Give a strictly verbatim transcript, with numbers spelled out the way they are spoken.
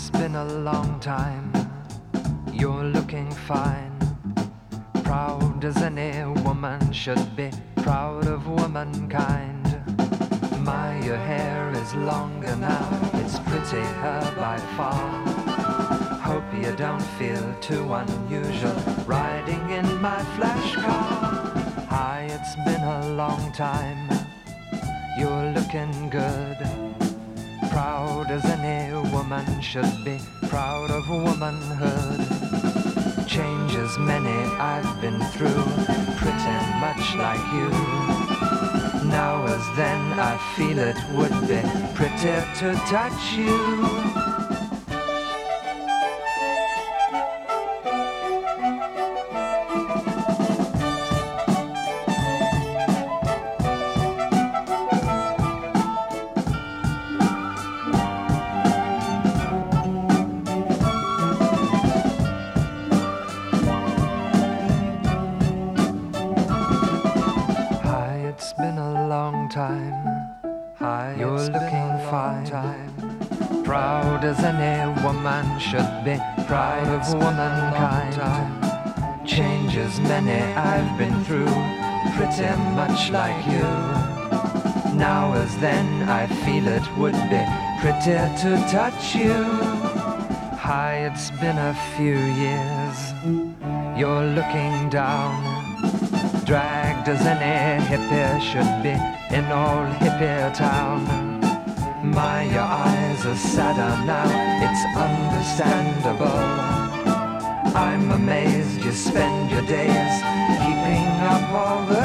it's been a long time. You're looking fine. Proud as any woman should be, proud of womankind. My, your hair is longer now, it's prettier by far. Hope you don't feel too unusual riding in my flash car. Hi, it's been a long time. You're looking good. Proud as any woman should be, proud of womanhood. Changes many I've been through, pretty much like you. Now as then I feel it would be pretty to touch you. It's been a long time. Hi, you're looking fine. Time. Proud as any woman should be, proud of womankind. Changes many I've been through, pretty much like you. Now as then I feel it would be pretty to touch you. Hi, it's been a few years. You're looking down. Dragged as any hippie should be in old hippie town. My, your eyes are sadder now, it's understandable. I'm amazed you spend your days keeping up all the